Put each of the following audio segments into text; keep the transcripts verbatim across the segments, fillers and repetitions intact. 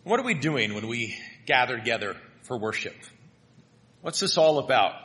What are we doing when we gather together for worship? What's this all about?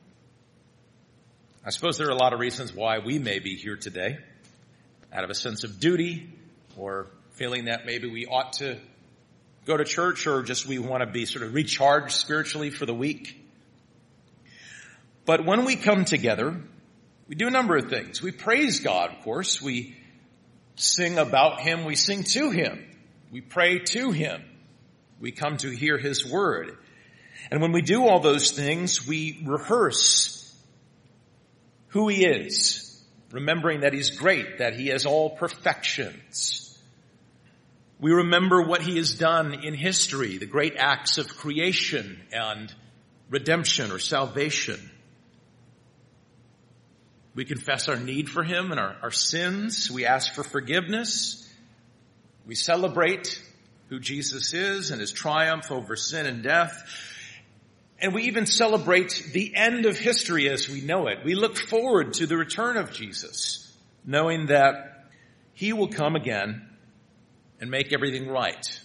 I suppose there are a lot of reasons why we may be here today. Out of a sense of duty, or feeling that maybe we ought to go to church, or just we want to be sort of recharged spiritually for the week. But when we come together, we do a number of things. We praise God, of course. We sing about Him. We sing to Him. We pray to Him. We come to hear His word. And when we do all those things, we rehearse who He is, remembering that He's great, that He has all perfections. We remember what He has done in history, the great acts of creation and redemption or salvation. We confess our need for Him and our, our sins. We ask for forgiveness. We celebrate who Jesus is and His triumph over sin and death. And we even celebrate the end of history as we know it. We look forward to the return of Jesus, knowing that He will come again and make everything right.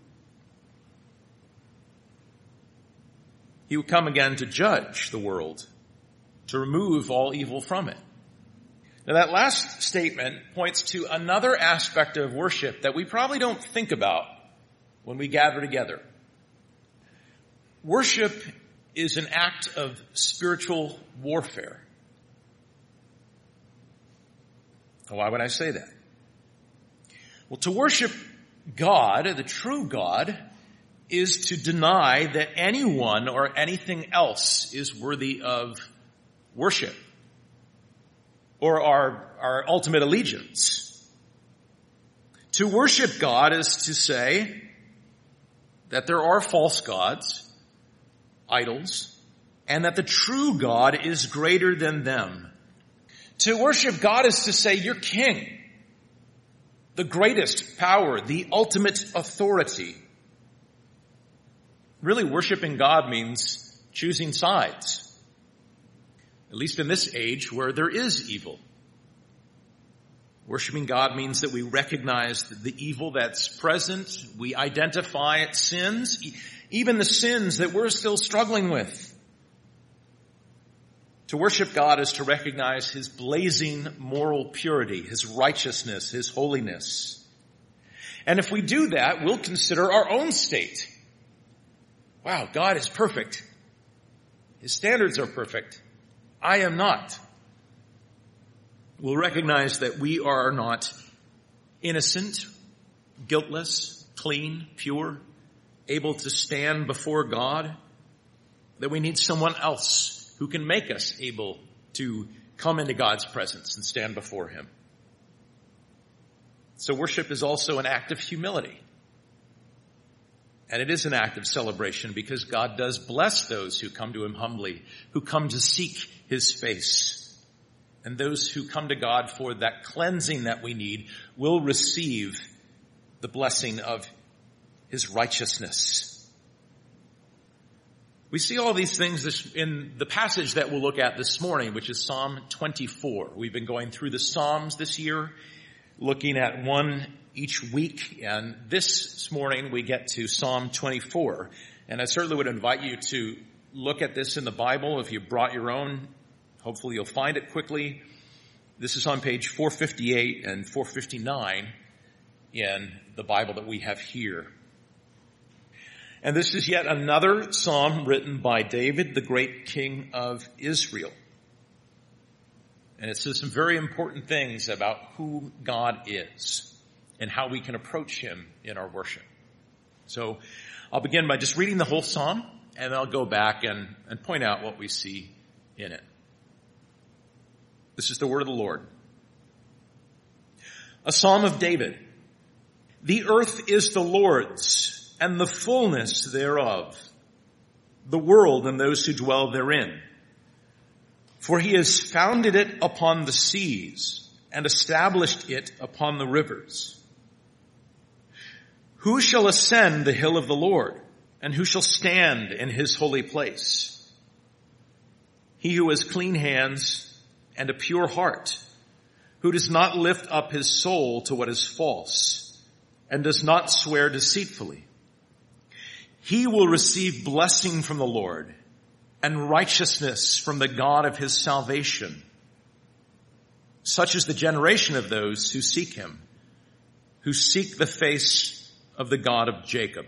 He will come again to judge the world, to remove all evil from it. Now that last statement points to another aspect of worship that we probably don't think about when we gather together. Worship is an act of spiritual warfare. Why would I say that? Well, to worship God, the true God, is to deny that anyone or anything else is worthy of worship or our, our ultimate allegiance. To worship God is to say that there are false gods, idols, and that the true God is greater than them. To worship God is to say you're king, the greatest power, the ultimate authority. Really, worshiping God means choosing sides. At least in this age where there is evil. Worshiping God means that we recognize the evil that's present. We identify its sins, even the sins that we're still struggling with. To worship God is to recognize His blazing moral purity, His righteousness, His holiness. And if we do that, we'll consider our own state. Wow, God is perfect. His standards are perfect. I am not. We'll recognize that we are not innocent, guiltless, clean, pure, able to stand before God, that we need someone else who can make us able to come into God's presence and stand before Him. So worship is also an act of humility. And it is an act of celebration because God does bless those who come to Him humbly, who come to seek His face. And those who come to God for that cleansing that we need will receive the blessing of His righteousness. We see all these things in the passage that we'll look at this morning, which is Psalm twenty-four. We've been going through the Psalms this year, looking at one each week, and this morning we get to Psalm twenty-four. And I certainly would invite you to look at this in the Bible. If you brought your own, hopefully you'll find it quickly. This is on page four fifty-eight and four fifty-nine in the Bible that we have here. And this is yet another psalm written by David, the great king of Israel. And it says some very important things about who God is and how we can approach Him in our worship. So I'll begin by just reading the whole psalm, and I'll go back and, and point out what we see in it. This is the word of the Lord. A psalm of David. The earth is the Lord's, and the fullness thereof, the world and those who dwell therein. For He has founded it upon the seas, and established it upon the rivers. Who shall ascend the hill of the Lord, and who shall stand in His holy place? He who has clean hands and a pure heart, who does not lift up his soul to what is false, and does not swear deceitfully, He will receive blessing from the Lord and righteousness from the God of his salvation. Such is the generation of those who seek him, who seek the face of the God of Jacob.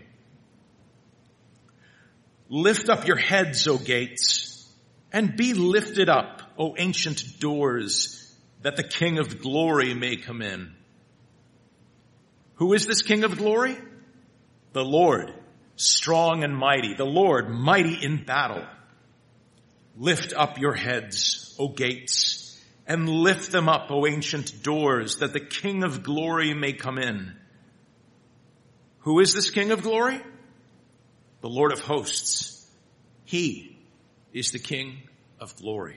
Lift up your heads, O gates, and be lifted up, O ancient doors, that the King of glory may come in. Who is this King of glory? The Lord, strong and mighty, the Lord, mighty in battle. Lift up your heads, O gates, and lift them up, O ancient doors, that the King of glory may come in. Who is this King of glory? The Lord of hosts. He is the King of glory.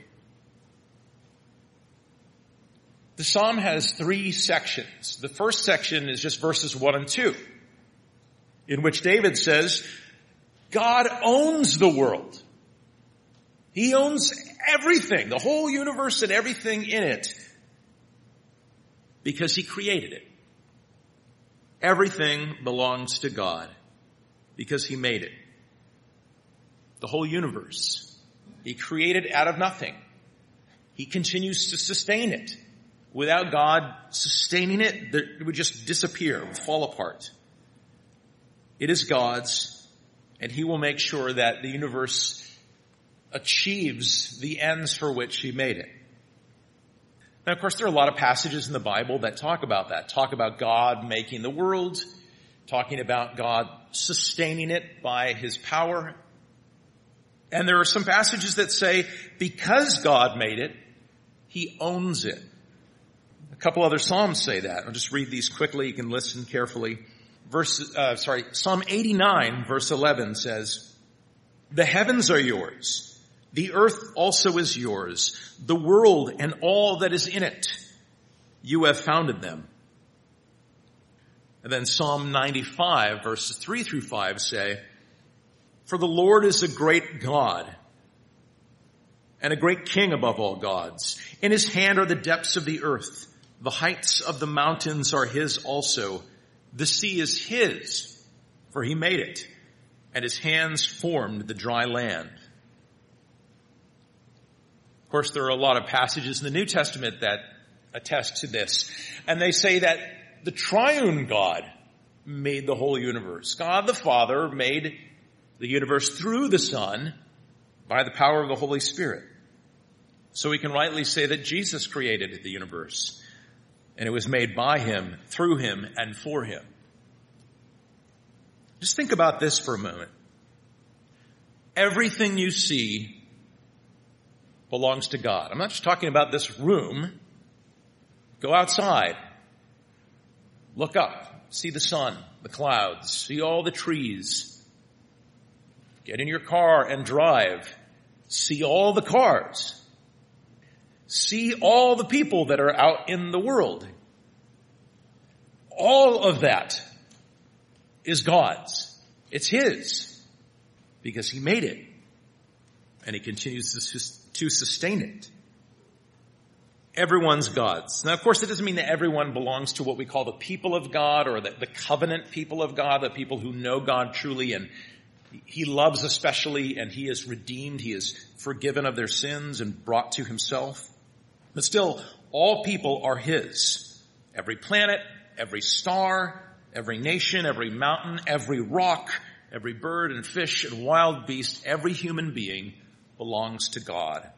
The psalm has three sections. The first section is just verses one and two, in which David says, God owns the world. He owns everything, the whole universe and everything in it, because he created it. Everything belongs to God because he made it. The whole universe. He created out of nothing. He continues to sustain it. Without God sustaining it, it would just disappear, it would fall apart. It is God's, and he will make sure that the universe achieves the ends for which he made it. Now, of course, there are a lot of passages in the Bible that talk about that, talk about God making the world, talking about God sustaining it by his power. And there are some passages that say, because God made it, he owns it. A couple other Psalms say that. I'll just read these quickly. You can listen carefully. Verse, uh, sorry, Psalm eighty-nine, verse eleven says, the heavens are yours. The earth also is yours. The world and all that is in it. You have founded them. And then Psalm ninety-five, verses three through five say, for the Lord is a great God and a great king above all gods. In his hand are the depths of the earth. The heights of the mountains are his also. The sea is his, for he made it, and his hands formed the dry land. Of course, there are a lot of passages in the New Testament that attest to this. And they say that the triune God made the whole universe. God the Father made the universe through the Son by the power of the Holy Spirit. So we can rightly say that Jesus created the universe. And it was made by him, through him, and for him. Just think about this for a moment. Everything you see belongs to God. I'm not just talking about this room. Go outside. Look up. See the sun, the clouds. See all the trees. Get in your car and drive. See all the cars. See all the people that are out in the world. All of that is God's. It's his because he made it and he continues to sustain it. Everyone's God's. Now, of course, it doesn't mean that everyone belongs to what we call the people of God or the, the covenant people of God, the people who know God truly and he loves especially and he is redeemed. He is forgiven of their sins and brought to himself. But still, all people are his. Every planet, every star, every nation, every mountain, every rock, every bird and fish and wild beast, every human being belongs to God.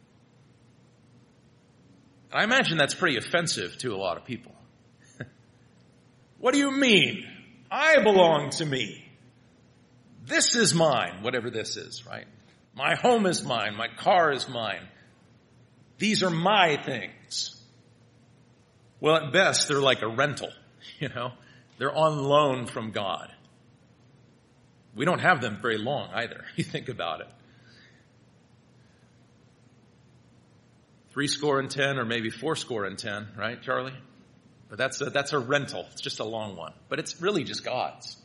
And I imagine that's pretty offensive to a lot of people. What do you mean? I belong to me. This is mine, whatever this is, right? My home is mine. My car is mine. These are my things. Well, at best, they're like a rental, you know. They're on loan from God. We don't have them very long either. You think about it. Three score and ten, or maybe four score and ten, right, Charlie? But that's a, that's a rental. It's just a long one. But it's really just God's.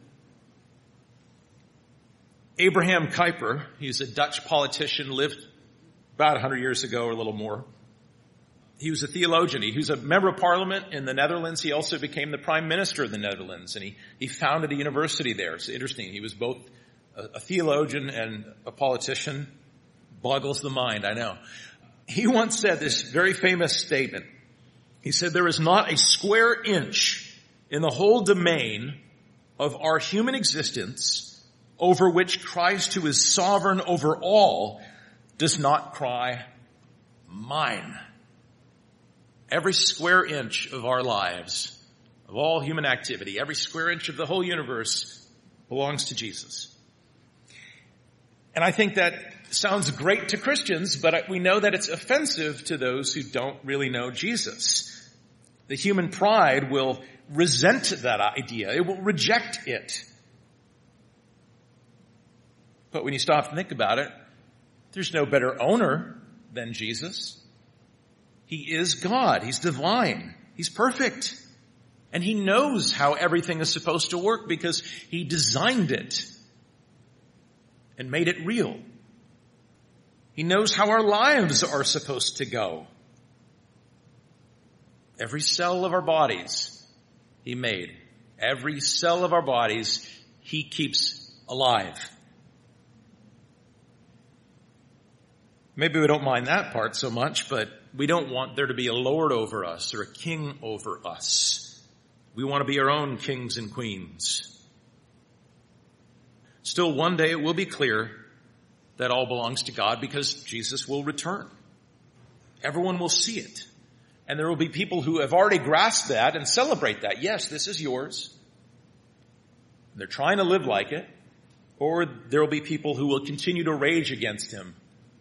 Abraham Kuyper, he's a Dutch politician, lived about one hundred years ago or a little more. He was a theologian. He was a member of parliament in the Netherlands. He also became the prime minister of the Netherlands, and he, he founded a university there. It's interesting. He was both a, a theologian and a politician. Boggles the mind, I know. He once said this very famous statement. He said, "There is not a square inch in the whole domain of our human existence over which Christ, who is sovereign over all, does not cry, 'Mine.'" Every square inch of our lives, of all human activity, every square inch of the whole universe belongs to Jesus. And I think that sounds great to Christians, but we know that it's offensive to those who don't really know Jesus. The human pride will resent that idea. It will reject it. But when you stop and think about it, there's no better owner than Jesus. He is God. He's divine. He's perfect. And he knows how everything is supposed to work because he designed it and made it real. He knows how our lives are supposed to go. Every cell of our bodies he made. Every cell of our bodies he keeps alive. Maybe we don't mind that part so much, but we don't want there to be a lord over us or a king over us. We want to be our own kings and queens. Still, one day it will be clear that all belongs to God because Jesus will return. Everyone will see it. And there will be people who have already grasped that and celebrate that. Yes, this is yours. They're trying to live like it. Or there will be people who will continue to rage against him.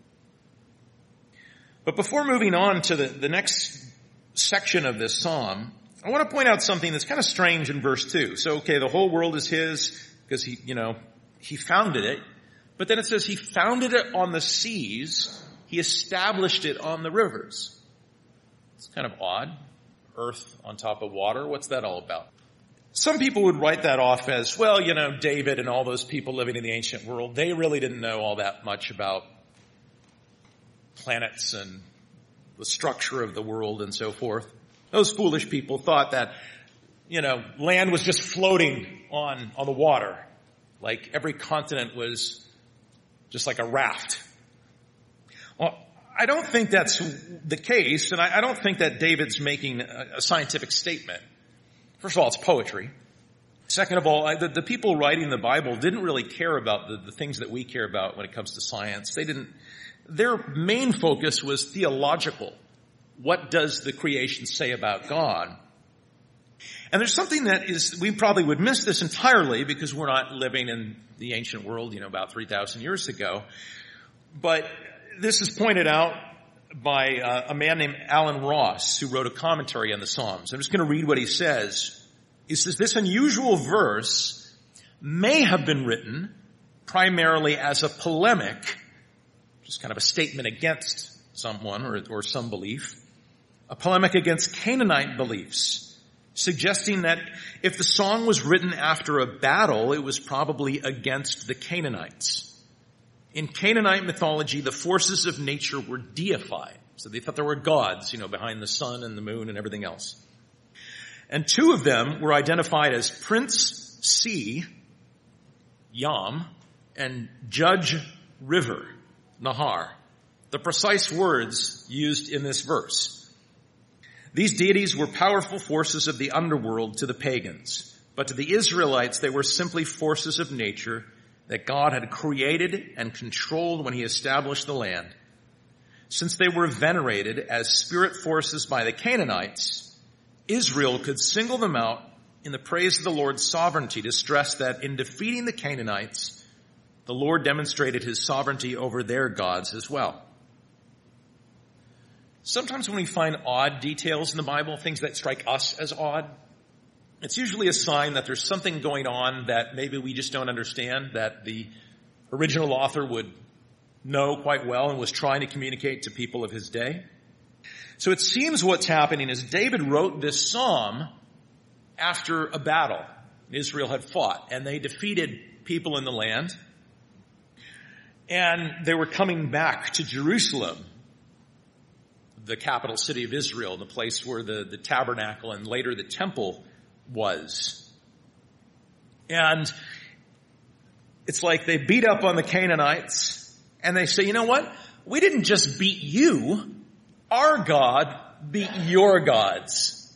But before moving on to the, the next section of this psalm, I want to point out something that's kind of strange in verse two. So, okay, the whole world is his because he, you know, he founded it. But then it says he founded it on the seas. He established it on the rivers. It's kind of odd. Earth on top of water. What's that all about? Some people would write that off as, well, you know, David and all those people living in the ancient world, they really didn't know all that much about planets and the structure of the world and so forth. Those foolish people thought that, you know, land was just floating on, on the water. Like every continent was just like a raft. Well, I don't think that's the case, and I, I don't think that David's making a, a scientific statement. First of all, it's poetry. Second of all, I, the, the people writing the Bible didn't really care about the, the things that we care about when it comes to science. They didn't. Their main focus was theological. What does the creation say about God? And there's something that is, we probably would miss this entirely because we're not living in the ancient world, you know, about three thousand years ago. But this is pointed out by uh, a man named Alan Ross, who wrote a commentary on the Psalms. I'm just going to read what he says. He says, this unusual verse may have been written primarily as a polemic, just kind of a statement against someone or, or some belief, a polemic against Canaanite beliefs, suggesting that if the song was written after a battle, it was probably against the Canaanites. In Canaanite mythology, the forces of nature were deified. So they thought there were gods, you know, behind the sun and the moon and everything else. And two of them were identified as Prince Sea, Yam, and Judge River, Nahar, the precise words used in this verse. These deities were powerful forces of the underworld to the pagans, but to the Israelites they were simply forces of nature that God had created and controlled when he established the land. Since they were venerated as spirit forces by the Canaanites, Israel could single them out in the praise of the Lord's sovereignty to stress that in defeating the Canaanites, the Lord demonstrated his sovereignty over their gods as well. Sometimes when we find odd details in the Bible, things that strike us as odd, it's usually a sign that there's something going on that maybe we just don't understand, that the original author would know quite well and was trying to communicate to people of his day. So it seems what's happening is David wrote this psalm after a battle Israel had fought, and they defeated people in the land, and they were coming back to Jerusalem. the capital city of Israel, the place where the, the tabernacle and later the temple was. And it's like they beat up on the Canaanites and they say, you know what? We didn't just beat you. Our God beat your gods.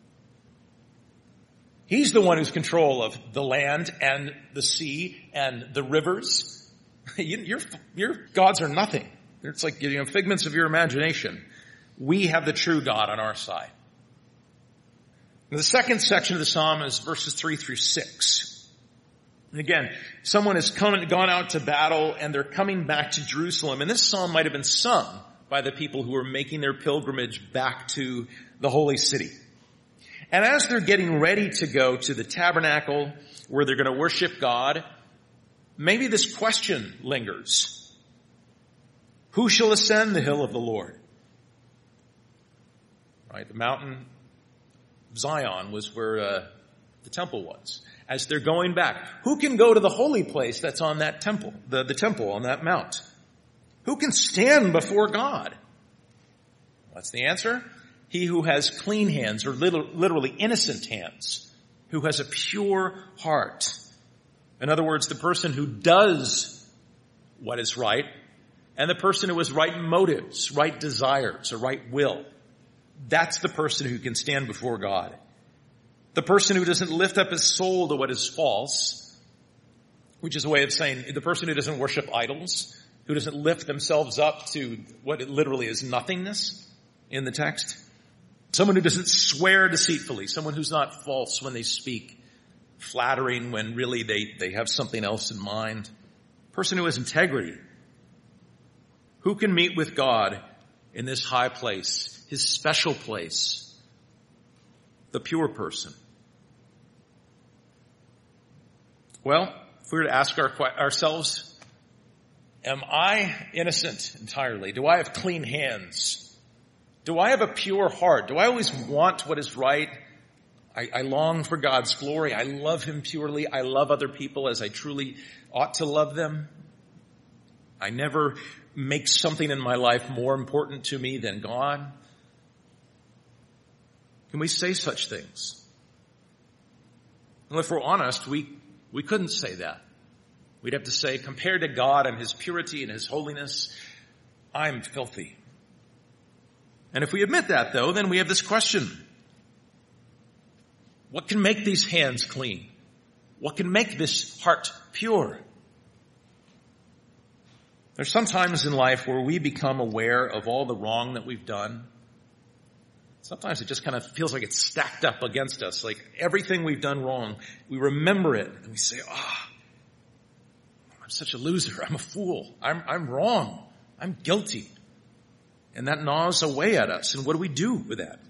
He's the one who's control of the land and the sea and the rivers. Your, your gods are nothing. It's like, you know, figments of your imagination. We have the true God on our side. The second section of the psalm is verses three through six. And again, someone has come and gone out to battle and they're coming back to Jerusalem. And this psalm might have been sung by the people who were making their pilgrimage back to the holy city. And as they're getting ready to go to the tabernacle where they're going to worship God, maybe this question lingers. Who shall ascend the hill of the Lord? Right, the mountain of Zion was where uh, the temple was. As they're going back, who can go to the holy place that's on that temple, the, the temple on that mount? Who can stand before God? What's the answer? He who has clean hands, or literally innocent hands, who has a pure heart. In other words, the person who does what is right, and the person who has right motives, right desires, a right will. That's the person who can stand before God. The person who doesn't lift up his soul to what is false, which is a way of saying the person who doesn't worship idols, who doesn't lift themselves up to what it literally is nothingness in the text. Someone who doesn't swear deceitfully, someone who's not false when they speak, flattering when really they, they have something else in mind. Person who has integrity. Who can meet with God in this high place, his special place? The pure person. Well, if we were to ask our, ourselves, am I innocent entirely? Do I have clean hands? Do I have a pure heart? Do I always want what is right? I, I long for God's glory. I love him purely. I love other people as I truly ought to love them. I never make something in my life more important to me than God. Can we say such things? Well, if we're honest, we, we couldn't say that. We'd have to say, compared to God and his purity and his holiness, I'm filthy. And if we admit that, though, then we have this question. What can make these hands clean? What can make this heart pure? There's some times in life where we become aware of all the wrong that we've done. Sometimes it just kind of feels like it's stacked up against us, like everything we've done wrong. We remember it and we say, ah, oh, I'm such a loser. I'm a fool. I'm, I'm wrong. I'm guilty. And that gnaws away at us. And what do we do with that?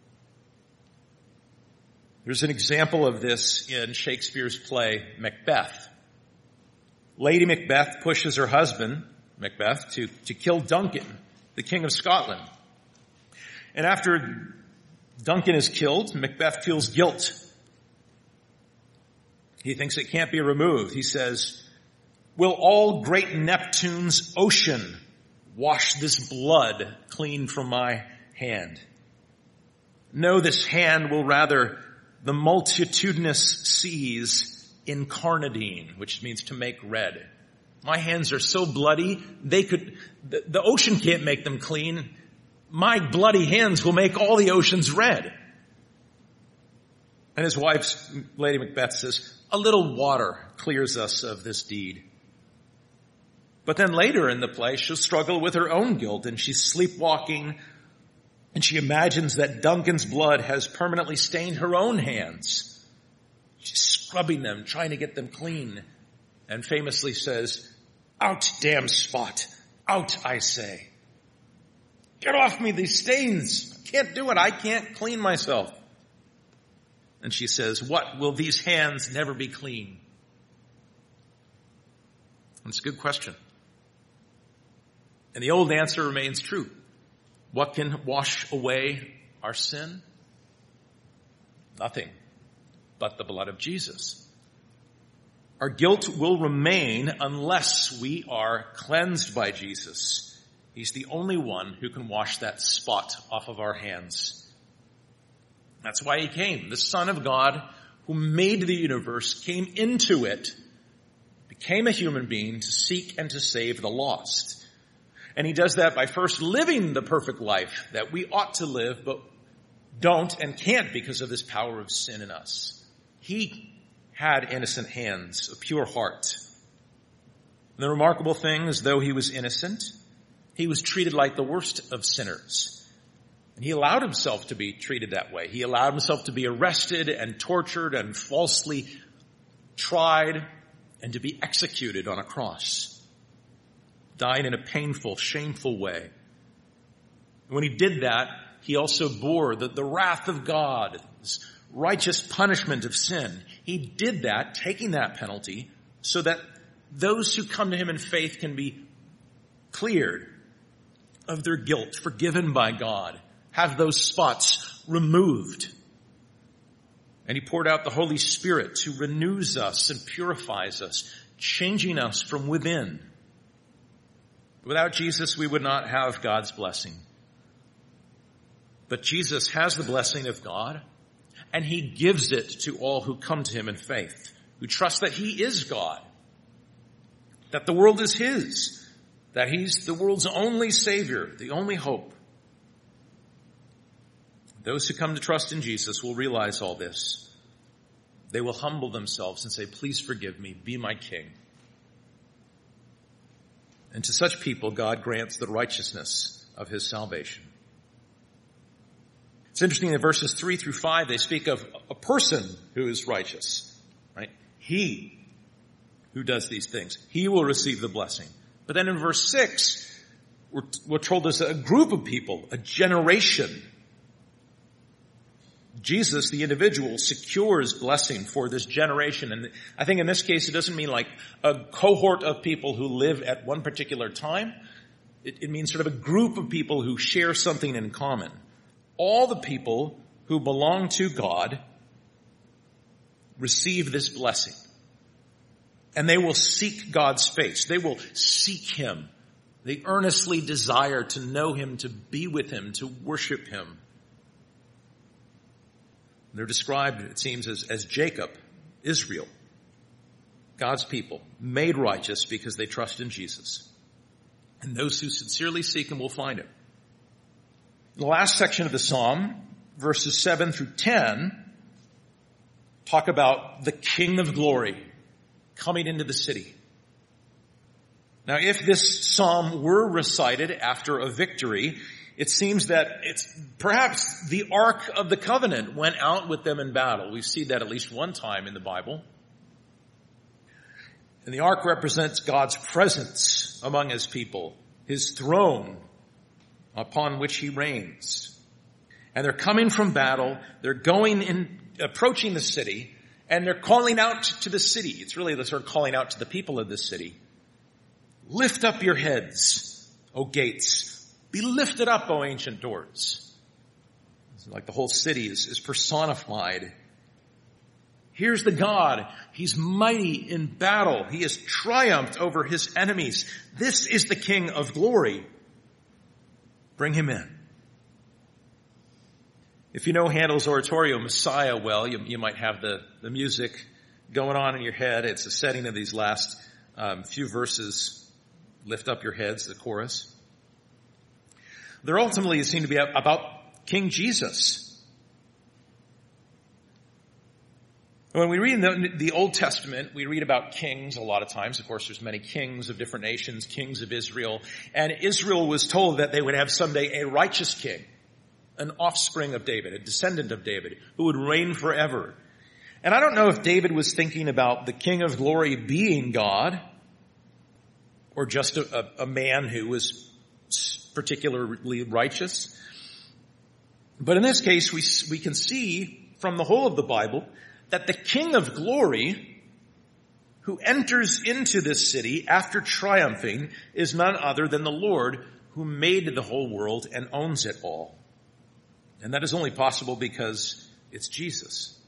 There's an example of this in Shakespeare's play, Macbeth. Lady Macbeth pushes her husband, Macbeth, to, to kill Duncan, the King of Scotland. And after Duncan is killed, Macbeth feels guilt. He thinks it can't be removed. He says, will all great Neptune's ocean wash this blood clean from my hand? No, this hand will rather the multitudinous seas incarnadine, which means to make red. My hands are so bloody, they could, the, the ocean can't make them clean. My bloody hands will make all the oceans red. And his wife, Lady Macbeth, says, a little water clears us of this deed. But then later in the play, she'll struggle with her own guilt, and she's sleepwalking, and she imagines that Duncan's blood has permanently stained her own hands. She's scrubbing them, trying to get them clean, and famously says, out, damn spot, out, I say. Get off me, these stains. I can't do it. I can't clean myself. And she says, what, will these hands never be clean? And it's a good question. And the old answer remains true. What can wash away our sin? Nothing but the blood of Jesus. Our guilt will remain unless we are cleansed by Jesus. He's the only one who can wash that spot off of our hands. That's why he came. The Son of God, who made the universe, came into it, became a human being to seek and to save the lost. And he does that by first living the perfect life that we ought to live, but don't and can't because of this power of sin in us. He had innocent hands, a pure heart. And the remarkable thing is, though he was innocent, he was treated like the worst of sinners. And he allowed himself to be treated that way. He allowed himself to be arrested and tortured and falsely tried and to be executed on a cross, dying in a painful, shameful way. And when he did that, he also bore the, the wrath of God, this righteous punishment of sin. He did that, taking that penalty, so that those who come to him in faith can be cleared of their guilt, forgiven by God, have those spots removed. And he poured out the Holy Spirit who renews us and purifies us, changing us from within. Without Jesus, we would not have God's blessing. But Jesus has the blessing of God, and he gives it to all who come to him in faith, who trust that he is God, that the world is his, that he's the world's only Savior, the only hope. Those who come to trust in Jesus will realize all this. They will humble themselves and say, please forgive me, be my king. And to such people, God grants the righteousness of his salvation. It's interesting in verses three through five, they speak of a person who is righteous, right? He who does these things, he will receive the blessing. But then in verse six, we're, we're told there's a group of people, a generation. Jesus, the individual, secures blessing for this generation. And I think in this case, it doesn't mean like a cohort of people who live at one particular time. It, it means sort of a group of people who share something in common. All the people who belong to God receive this blessing. And they will seek God's face. They will seek him. They earnestly desire to know him, to be with him, to worship him. They're described, it seems, as, as Jacob, Israel, God's people, made righteous because they trust in Jesus. And those who sincerely seek him will find him. In the last section of the psalm, verses seven through ten, talk about the King of glory coming into the city. Now, if this psalm were recited after a victory, it seems that it's perhaps the Ark of the Covenant went out with them in battle. We see that at least one time in the Bible. And the Ark represents God's presence among his people, his throne upon which he reigns. And they're coming from battle. They're going in, approaching the city, and they're calling out to the city. It's really the sort of calling out to the people of the city. Lift up your heads, O gates. Be lifted up, O ancient doors. It's like the whole city is, is personified. Here's the God. He's mighty in battle. He has triumphed over his enemies. This is the King of glory. Bring him in. If you know Handel's oratorio, Messiah, well, you, you might have the, the music going on in your head. It's a setting of these last um, few verses. Lift up your heads, the chorus. They're ultimately seem to be about King Jesus. When we read in the, the Old Testament, we read about kings a lot of times. Of course, there's many kings of different nations, kings of Israel. And Israel was told that they would have someday a righteous king, an offspring of David, a descendant of David, who would reign forever. And I don't know if David was thinking about the King of glory being God, or just a, a, a man who was particularly righteous. But in this case, we, we can see from the whole of the Bible that the King of glory who enters into this city after triumphing is none other than the Lord who made the whole world and owns it all. And that is only possible because it's Jesus.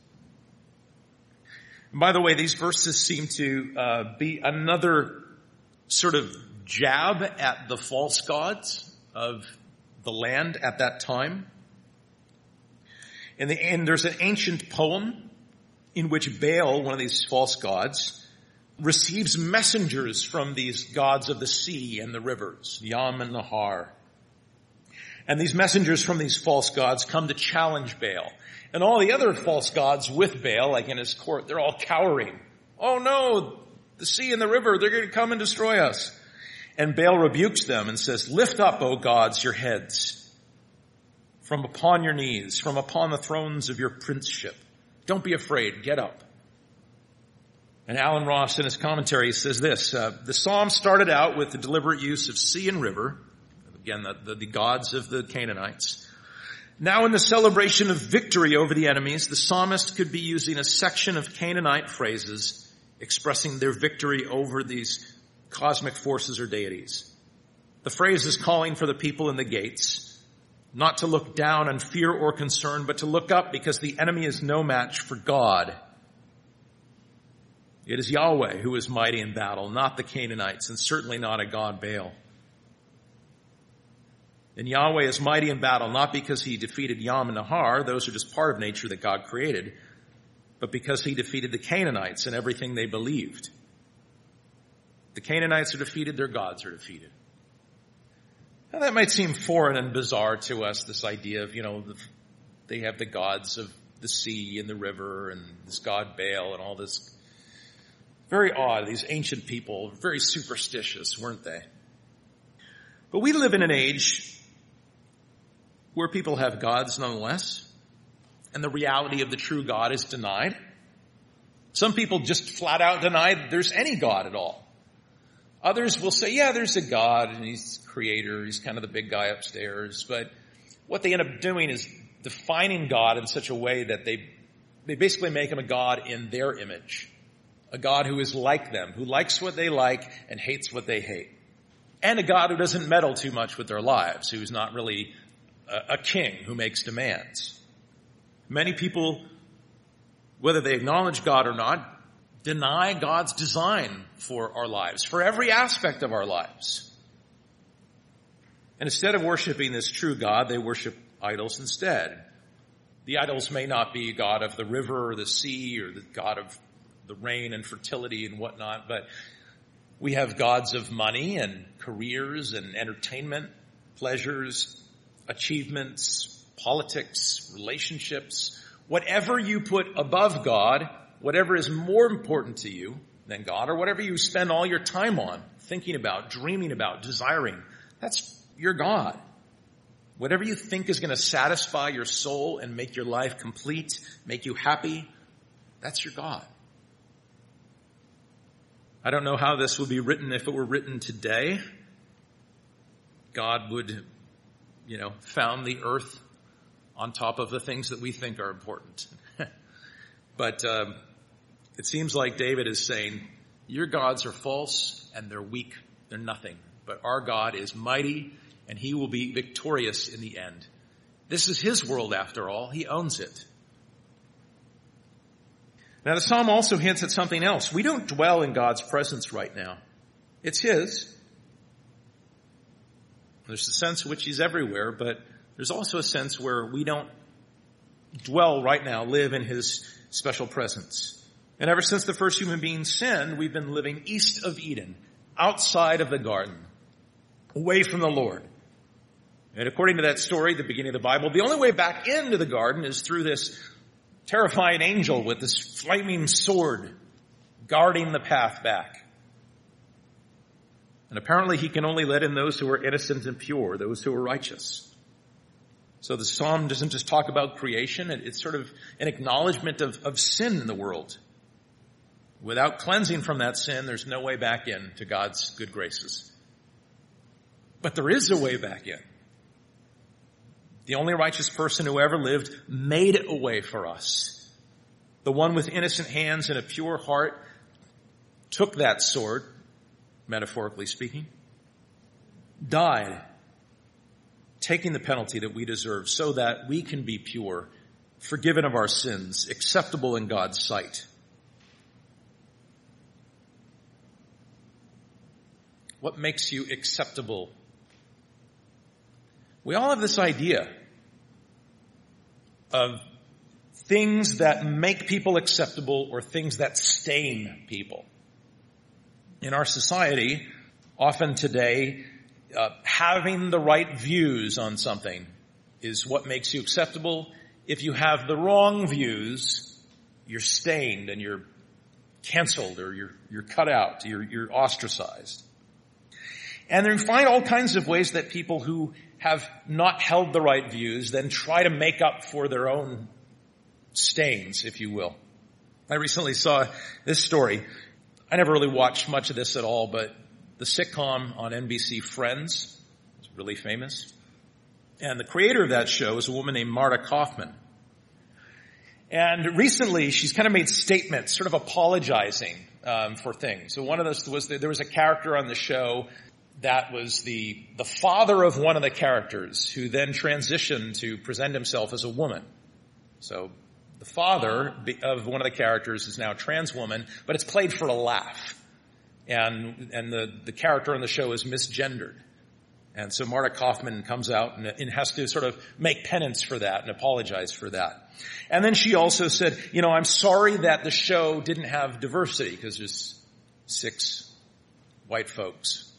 And by the way, these verses seem to uh, be another sort of jab at the false gods of the land at that time. In the end, there's an ancient poem in which Baal, one of these false gods, receives messengers from these gods of the sea and the rivers, Yam and Nahar. And these messengers from these false gods come to challenge Baal. And all the other false gods with Baal, like in his court, they're all cowering. Oh no, the sea and the river, they're going to come and destroy us. And Baal rebukes them and says, lift up, O gods, your heads from upon your knees, from upon the thrones of your princeship. Don't be afraid, get up. And Alan Ross in his commentary says this, uh, the psalm started out with the deliberate use of sea and river, again, the, the, the gods of the Canaanites. Now in the celebration of victory over the enemies, the psalmist could be using a section of Canaanite phrases expressing their victory over these cosmic forces or deities. The phrase is calling for the people in the gates not to look down in fear or concern, but to look up because the enemy is no match for God. It is Yahweh who is mighty in battle, not the Canaanites, and certainly not a god Baal. And Yahweh is mighty in battle, not because he defeated Yam and Nahar, those are just part of nature that God created, but because he defeated the Canaanites and everything they believed. The Canaanites are defeated, their gods are defeated. Now that might seem foreign and bizarre to us, this idea of, you know, the, they have the gods of the sea and the river and this god Baal and all this. Very odd, these ancient people, very superstitious, weren't they? But we live in an age where people have gods nonetheless, and the reality of the true God is denied. Some people just flat out deny that there's any God at all. Others will say, yeah, there's a God, and he's creator, he's kind of the big guy upstairs, but what they end up doing is defining God in such a way that they, they basically make him a God in their image. A God who is like them, who likes what they like and hates what they hate. And a God who doesn't meddle too much with their lives, who's not really a, a king who makes demands. Many people, whether they acknowledge God or not, deny God's design for our lives, for every aspect of our lives. And instead of worshiping this true God, they worship idols instead. The idols may not be God of the river or the sea or the God of the rain and fertility and whatnot, but we have gods of money and careers and entertainment, pleasures, achievements, politics, relationships. Whatever you put above God, whatever is more important to you than God, or whatever you spend all your time on, thinking about, dreaming about, desiring, that's your God. Whatever you think is going to satisfy your soul and make your life complete, make you happy, that's your God. I don't know how this would be written if it were written today. God would, you know, found the earth on top of the things that we think are important. But um, it seems like David is saying, your gods are false and they're weak. They're nothing. But our God is mighty and he will be victorious in the end. This is his world after all. He owns it. Now the psalm also hints at something else. We don't dwell in God's presence right now. It's his. There's a sense in which he's everywhere, but there's also a sense where we don't dwell right now, live in his special presence. And ever since the first human being sinned, we've been living east of Eden, outside of the garden, away from the Lord. And according to that story at the beginning of the Bible, the only way back into the garden is through this terrifying angel with this flaming sword guarding the path back. And apparently he can only let in those who are innocent and pure, those who are righteous. So the psalm doesn't just talk about creation, it's sort of an acknowledgement of, of sin in the world. Without cleansing from that sin, there's no way back in to God's good graces. But there is a way back in. The only righteous person who ever lived made a way for us. The one with innocent hands and a pure heart took that sword, metaphorically speaking, died, taking the penalty that we deserve so that we can be pure, forgiven of our sins, acceptable in God's sight. What makes you acceptable? We all have this idea of things that make people acceptable or things that stain people. In our society, often today, uh, having the right views on something is what makes you acceptable. If you have the wrong views, you're stained and you're canceled or you're, you're cut out, you're, you're ostracized. And then you find all kinds of ways that people who have not held the right views then try to make up for their own stains, if you will. I recently saw this story. I never really watched much of this at all, but the sitcom on N B C Friends was really famous. And the creator of that show is a woman named Marta Kaufman. And recently, she's kind of made statements, sort of apologizing um, for things. So one of those was that there was a character on the show that was the the father of one of the characters, who then transitioned to present himself as a woman. So the father of one of the characters is now a trans woman, but it's played for a laugh. And and the, the character on the show is misgendered. And so Marta Kaufman comes out and, and has to sort of make penance for that and apologize for that. And then she also said, you know, I'm sorry that the show didn't have diversity because there's six white folks,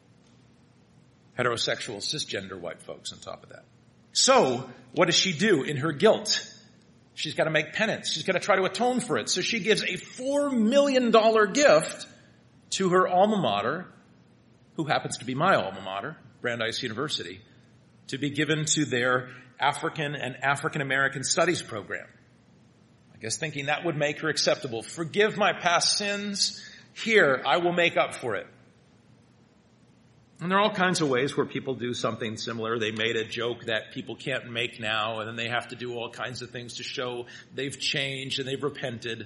heterosexual, cisgender white folks on top of that. So what does she do in her guilt? She's got to make penance. She's got to try to atone for it. So she gives a four million dollars gift to her alma mater, who happens to be my alma mater, Brandeis University, to be given to their African and African American Studies program. I guess thinking that would make her acceptable. Forgive my past sins. Here, I will make up for it. And there are all kinds of ways where people do something similar. They made a joke that people can't make now, and then they have to do all kinds of things to show they've changed and they've repented.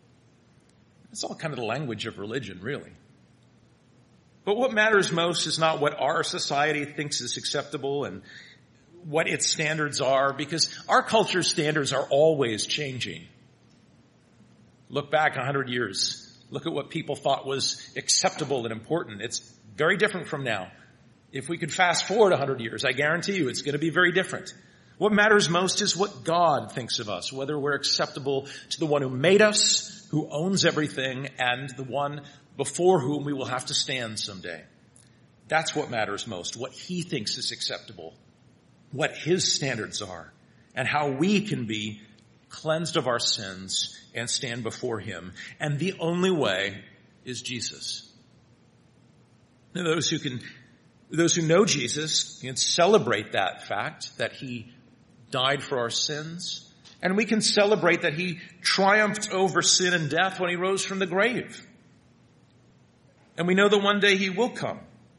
It's all kind of the language of religion, really. But what matters most is not what our society thinks is acceptable and what its standards are, because our culture's standards are always changing. Look back a hundred years. Look at what people thought was acceptable and important. It's very different from now. If we could fast forward a hundred years, I guarantee you it's going to be very different. What matters most is what God thinks of us, whether we're acceptable to the one who made us, who owns everything, and the one before whom we will have to stand someday. That's what matters most, what he thinks is acceptable, what his standards are, and how we can be cleansed of our sins and stand before him. And the only way is Jesus. Now, those who can, those who know Jesus can celebrate that fact that he died for our sins. And we can celebrate that he triumphed over sin and death when he rose from the grave. And we know that one day he will come.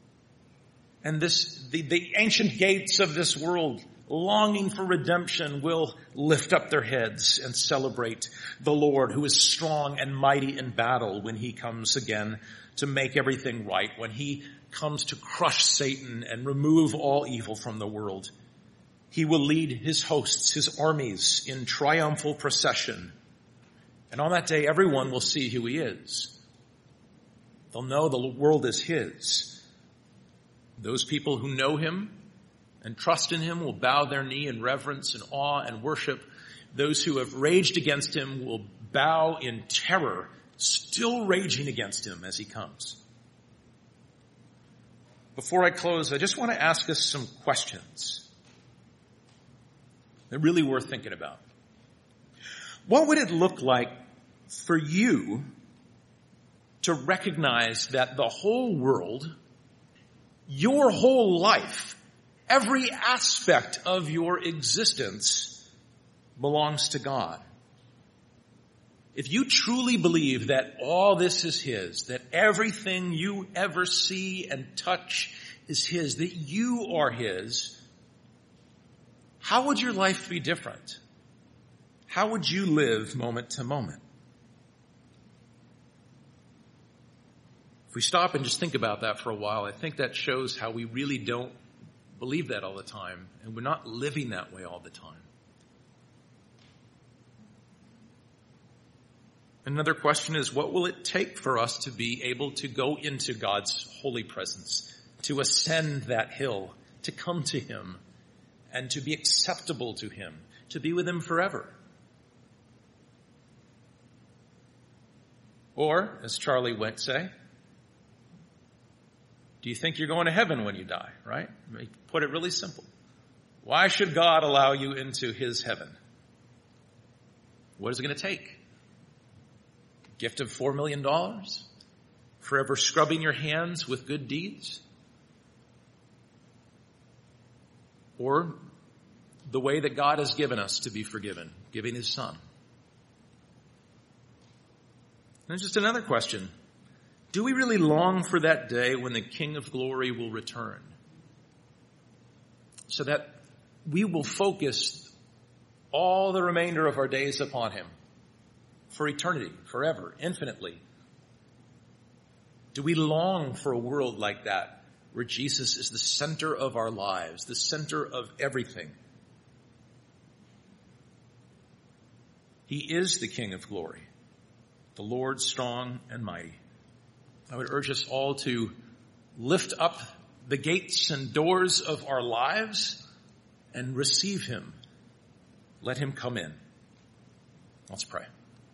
And this, the, the ancient gates of this world, longing for redemption, will lift up their heads and celebrate the Lord, who is strong and mighty in battle when he comes again to make everything right, when he comes to crush Satan and remove all evil from the world. He will lead his hosts, his armies, in triumphal procession. And on that day, everyone will see who he is. They'll know the world is his. Those people who know him and trust in him will bow their knee in reverence and awe and worship. Those who have raged against him will bow in terror, still raging against him as he comes. Before I close, I just want to ask us some questions. They're really worth thinking about. What would it look like for you to recognize that the whole world, your whole life, every aspect of your existence belongs to God? If you truly believe that all this is his, that everything you ever see and touch is his, that you are his, how would your life be different? How would you live moment to moment? If we stop and just think about that for a while, I think that shows how we really don't believe that all the time, and we're not living that way all the time. Another question is, what will it take for us to be able to go into God's holy presence, to ascend that hill, to come to him, and to be acceptable to him, to be with him forever? Or, as Charlie would say, do you think you're going to heaven when you die, right? Put it really simple. Why should God allow you into his heaven? What is it going to take? Gift of four million dollars? Forever scrubbing your hands with good deeds? Or the way that God has given us to be forgiven, giving his son? And just another question. Do we really long for that day when the King of Glory will return? So that we will focus all the remainder of our days upon him for eternity, forever, infinitely. Do we long for a world like that where Jesus is the center of our lives, the center of everything? He is the King of Glory, the Lord strong and mighty. I would urge us all to lift up the gates and doors of our lives and receive him. Let him come in. Let's pray.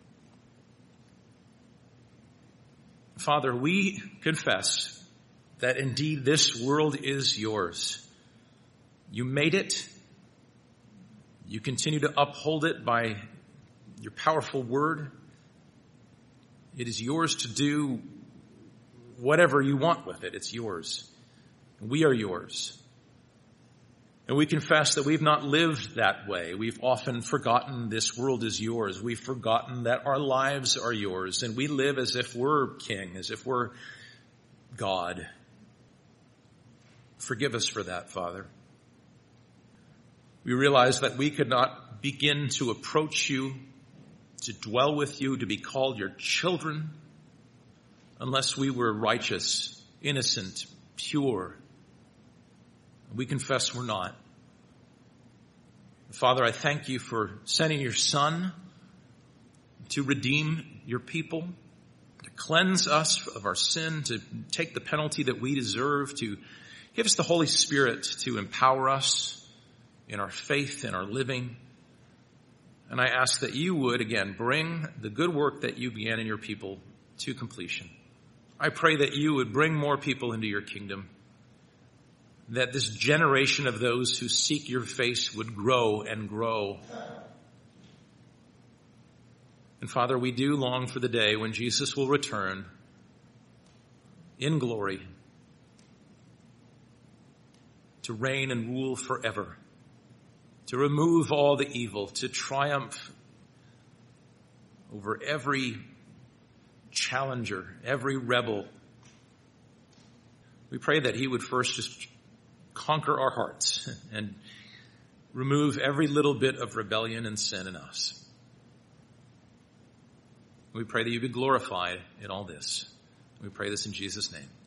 Father, we confess that indeed this world is yours. You made it. You continue to uphold it by your powerful word. It is yours to do whatever you want with it. It's yours. We are yours. And we confess that we've not lived that way. We've often forgotten this world is yours. We've forgotten that our lives are yours. And we live as if we're king, as if we're God. Forgive us for that, Father. We realize that we could not begin to approach you, to dwell with you, to be called your children, unless we were righteous, innocent, pure. We confess we're not. Father, I thank you for sending your Son to redeem your people, to cleanse us of our sin, to take the penalty that we deserve, to give us the Holy Spirit to empower us in our faith, in our living. And I ask that you would, again, bring the good work that you began in your people to completion. I pray that you would bring more people into your kingdom, that this generation of those who seek your face would grow and grow. And Father, we do long for the day when Jesus will return in glory to reign and rule forever, to remove all the evil, to triumph over every challenger, every rebel. We pray that he would first just conquer our hearts and remove every little bit of rebellion and sin in us. We pray that you be glorified in all this. We pray this in Jesus' name.